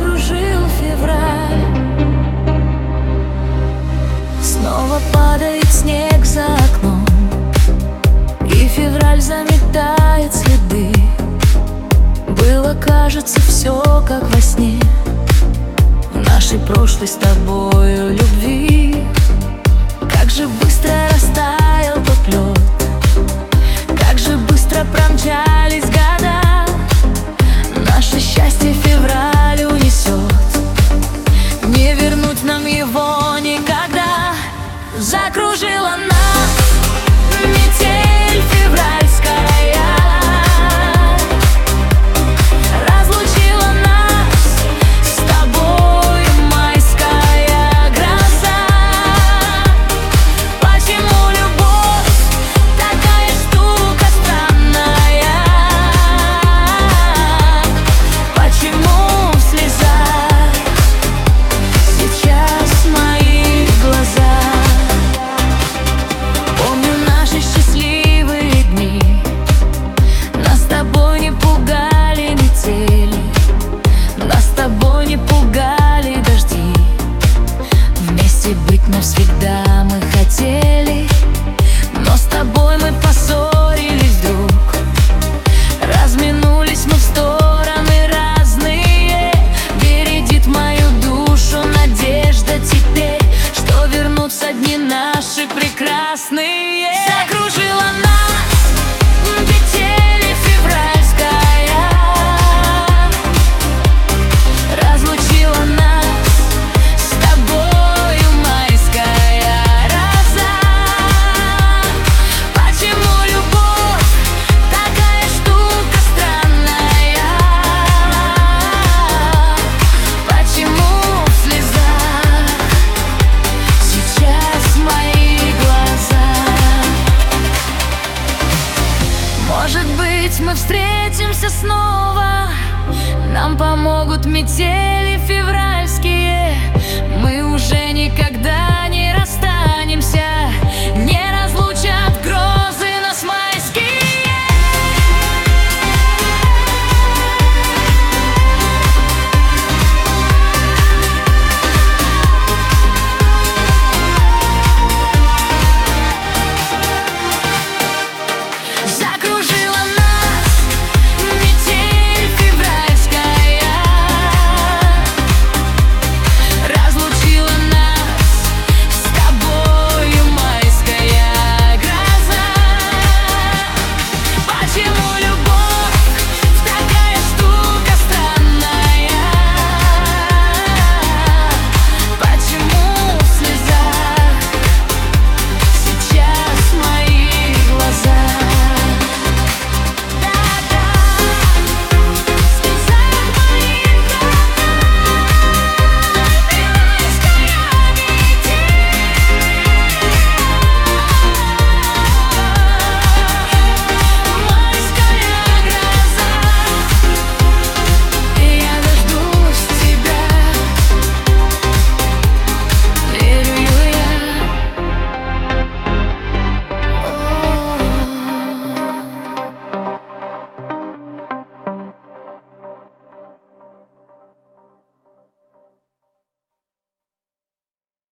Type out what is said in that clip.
закружил февраль. Снова падает снег за окном, и февраль заметает следы. Было, кажется, все как во сне, в нашей прошлой с тобою любви. Как же быстро растаял тот лед, как же быстро промчались года. Наше счастье февраль унесет, не вернуть нам его никогда. Закружила нас метель февральская, разлучила нас с тобой майская гроза. Почему любовь такая штука странная? Почему в слезах сейчас мои глаза? Помню наши счастливые дни, нас с тобой не пугали метели, нас с тобой не пугали дожди. Вместе быть навсегда мы хотели, но с тобой мы поссорились вдруг. Разминулись мы в стороны разные, бередит мою душу надежда теперь, что вернутся дни наши прекрасные. Закружила нас метель февральская, разлучила нас с тобою майская роза. Почему любовь такая штука странная? Почему в слезах сейчас мои глаза? Может быть, мы встретимся снова, нам помогут метели